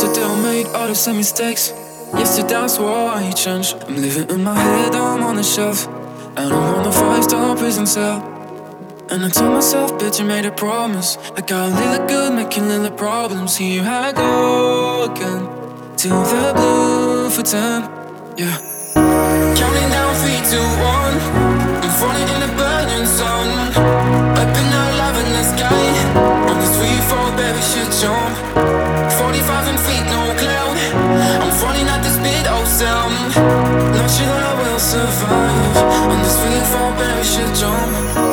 Yesterday I made all the same mistakes. Yesterday I swore I changed. I'm living in my head, I'm on the shelf, and I'm on a 5-star prison cell. And I told myself, bitch, you made a promise. I got little good, making little problems. Here I go again, to the blue for 10. Yeah. Counting down 3, 2, 1. I'm falling in the burning sun. Up in our love in the sky. On this free fall, baby, shit jump. 40,000 feet, no cloud. I'm falling at the speed of sound. Not sure that I will survive. On this free fall, baby, shit jump.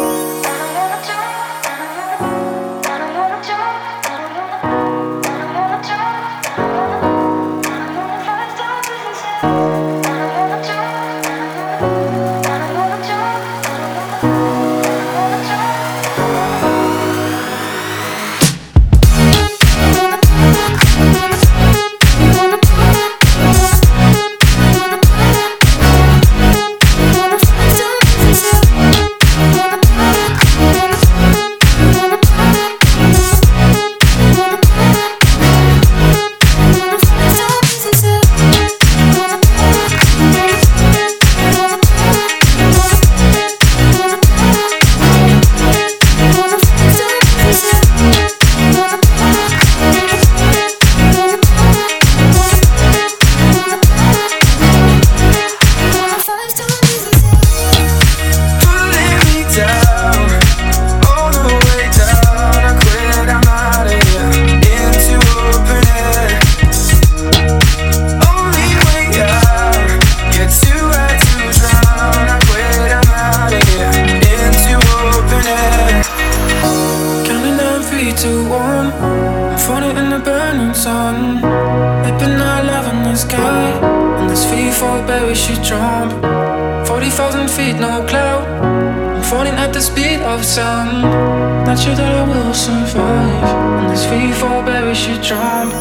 I'm falling in the burning sun. Whipping our love in the sky. On this free fall, baby, she jump. 40,000 feet, no cloud. I'm falling at the speed of sound. Not sure that I will survive. On this free fall, baby, she jump.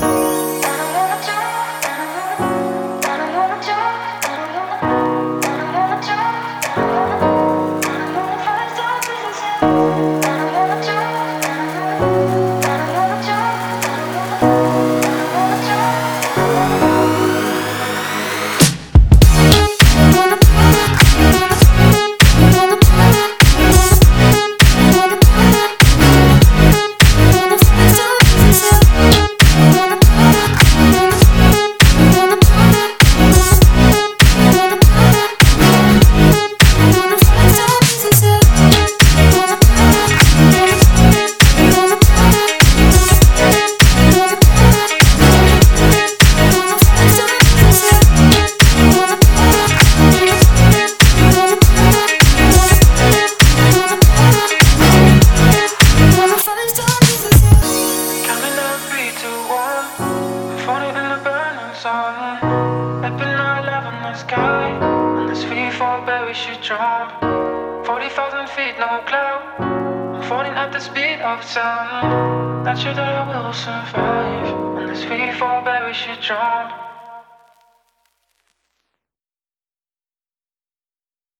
Whipping our love in the sky. On this free fall, baby, she jump. 40,000 feet, no cloud. I'm falling at the speed of sound. Not sure that I will survive. On this free fall, baby, she jump.